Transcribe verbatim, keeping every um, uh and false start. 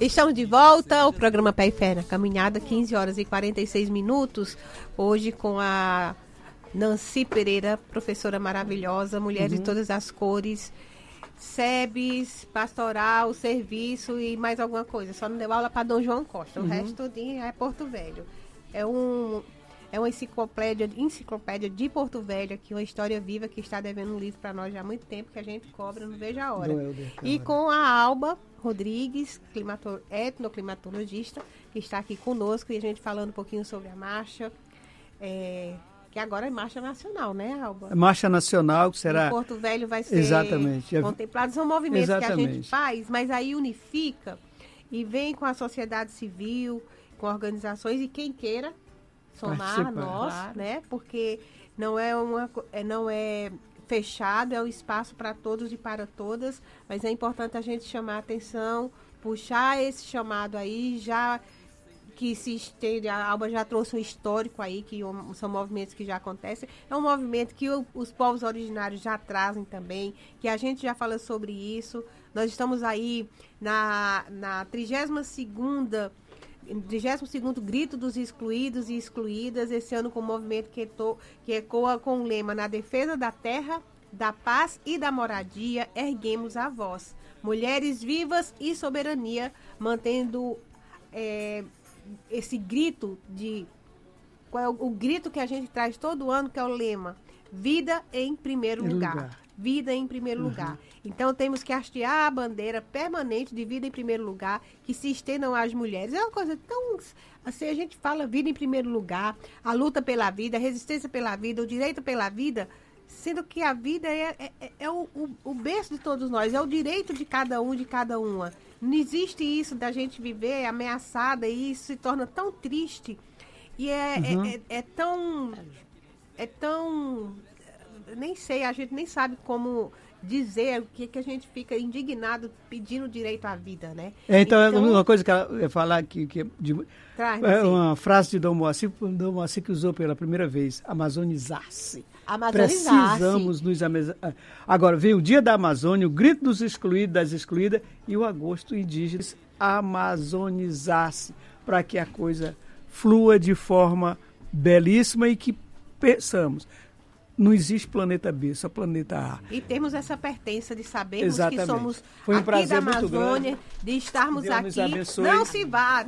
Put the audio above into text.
Estamos de volta, o programa Pé e Fé na Caminhada, quinze horas e quarenta e seis minutos, hoje com a Nancy Pereira, professora maravilhosa, mulher uhum. de todas as cores, S E B S, pastoral, serviço e mais alguma coisa, só não deu aula para Dom João Costa, uhum. o resto tudinho é Porto Velho. É um... É uma enciclopédia, enciclopédia de Porto Velho, aqui, uma história viva que está devendo um livro para nós já há muito tempo, que a gente cobra, não vejo a hora. Helder, e com a Alba Rodrigues, climato, etnoclimatologista, que está aqui conosco, e a gente falando um pouquinho sobre a marcha, é, que agora é marcha nacional, né, Alba? Marcha nacional, que será... E Porto Velho vai ser Exatamente. contemplado. São movimentos Exatamente. que a gente faz, mas aí unifica e vem com a sociedade civil, com organizações, e quem queira somar a nós, claro. né? Porque não é uma, não é fechado, é um espaço para todos e para todas, mas é importante a gente chamar a atenção, puxar esse chamado aí, já que se estende, a Alba já trouxe um histórico aí, que são movimentos que já acontecem, é um movimento que o, os povos originários já trazem também, que a gente já fala sobre isso. Nós estamos aí na, na trigésima segunda trigésimo segundo Grito dos Excluídos e Excluídas, esse ano com um movimento que, to, que ecoa com o lema: na defesa da terra, da paz e da moradia, erguemos a voz. Mulheres vivas e soberania, mantendo é, esse grito de... Qual é o, o grito que a gente traz todo ano, que é o lema: vida em primeiro lugar. lugar. Vida em primeiro uhum. lugar. Então, temos que hastear a bandeira permanente de vida em primeiro lugar, que se estendam às mulheres. É uma coisa tão... Assim, a gente fala vida em primeiro lugar, a luta pela vida, a resistência pela vida, o direito pela vida, sendo que a vida é, é, é o, o, o berço de todos nós, é o direito de cada um, de cada uma. Não existe isso da gente viver ameaçada, e isso se torna tão triste. E é, uhum. é, é, é tão... É tão... nem sei, a gente nem sabe como dizer o que, que a gente fica indignado pedindo direito à vida, né? É, então, então, uma coisa que eu ia falar aqui, que de, traz, é uma frase de Dom Moacir, Dom Moacir que usou pela primeira vez: amazonizar-se. Amazonizar-se. Precisamos nos amazonizar. Agora, vem o Dia da Amazônia, o Grito dos Excluídos, das Excluídas, e o Agosto Indígena. Amazonizar-se, para que a coisa flua de forma belíssima e que pensamos: não existe planeta B, só planeta A. E temos essa pertença de sabermos Exatamente. que somos Foi um aqui prazer da Amazônia, muito grande. de estarmos Deus aqui. nos abençoe. Não se vá.